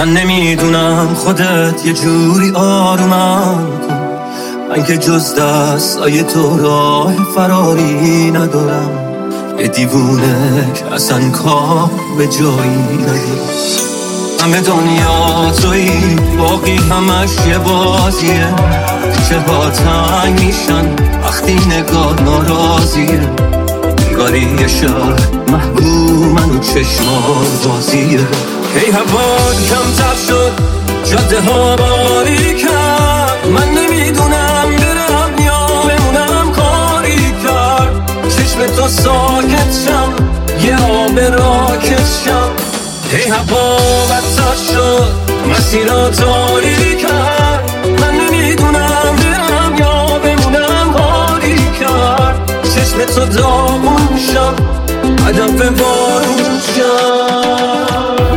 من نمیدونم خودت یه جوری آرومم کن، من که جز دستای تو راه فراری ندارم، یه دیوونه که اصلا کار به جایی ندارم. همه دنیا تویی، باقی همش یه بازیه، چه ها تنگ میشن وقتی نگاه ناراضیه، انگاری یه شهر محبوب منو چشمان بازیه. هی هوا کمتر شد، جاده ها باریکن، من نمیدونم برم یا بمونم کاری کرد، چشم تو ساکت شم یه آب راکت شم. هی هوا بدتر شد، مسیرها تاریکن، من نمیدونم برم یا بمونم کاری کرد، چشم تو داغون شم هدف بارون شم.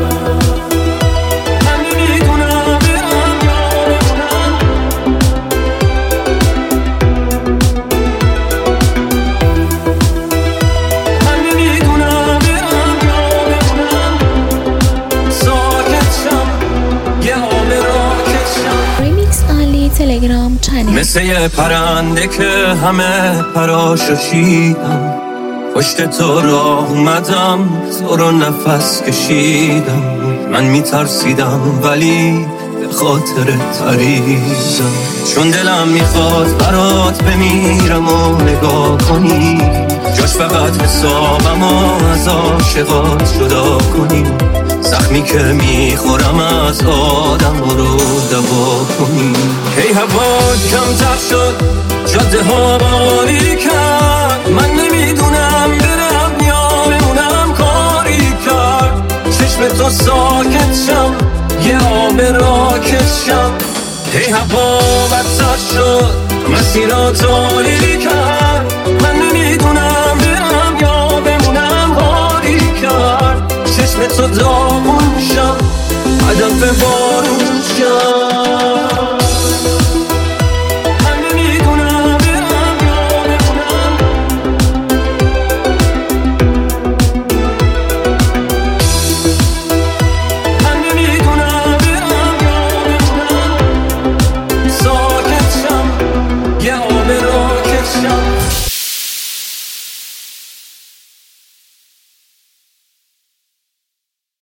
تلگرام چنل مثل یه پرنده که همه پراشو شیدم، پشت تو راه اومدم تو رو نفس کشیدم، من میترسیدم ولی به خاطر تریزم، چون دلم میخواد برات بمیرم و نگاه کنی، جاش فقط حسابم و از عاشقات جدا کنی، زخمی که میخورم از آدم رو دوا کنی. هی هوا کمتر شد، جاده ها باریکن، من نمیدونم برم یا بمونم کاری کرد، چشم تو ساکت شم یه آب راکت شم. هی هوا بدتر شد، مسیرها تاریکن، من نمیدونم برم یا بمونم کاری کرد، چشم تو داغون شم هدف